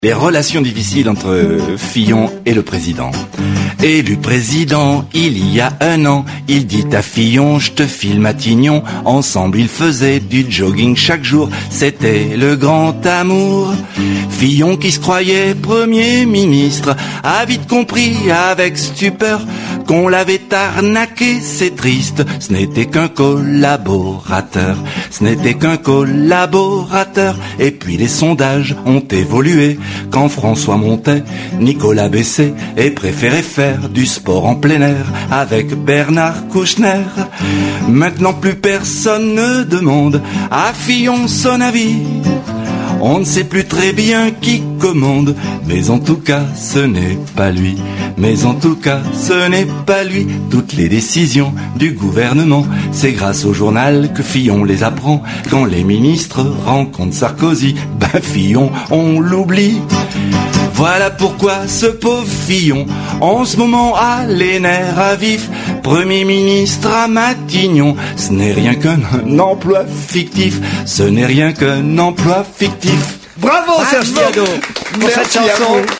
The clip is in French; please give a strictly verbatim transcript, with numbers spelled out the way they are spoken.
Les relations difficiles entre Fillon et le président. Élu président, il y a un an, il dit à Fillon, je te file Matignon. Ensemble, ils faisaient du jogging chaque jour, c'était le grand amour. Fillon qui se croyait premier ministre, a vite compris avec stupeur qu'on l'avait arnaqué, c'est triste. Ce n'était qu'un collaborateur, ce n'était qu'un collaborateur. Et puis les sondages ont évolué. Quand François montait, Nicolas baissait et préférait faire du sport en plein air avec Bernard Kouchner. Maintenant plus personne ne demande à Fillon son avis. On ne sait plus très bien qui commande, mais en tout cas ce n'est pas lui. Mais en tout cas ce n'est pas lui. Toutes les décisions du gouvernement, c'est grâce au journal que Fillon les apprend. Quand les ministres rencontrent Sarkozy, ben Fillon on l'oublie. Voilà pourquoi ce pauvre Fillon, en ce moment, a les nerfs à vif. Premier ministre à Matignon, ce n'est rien qu'un emploi fictif. Ce n'est rien qu'un emploi fictif. Bravo, Serge Diado pour cette chanson.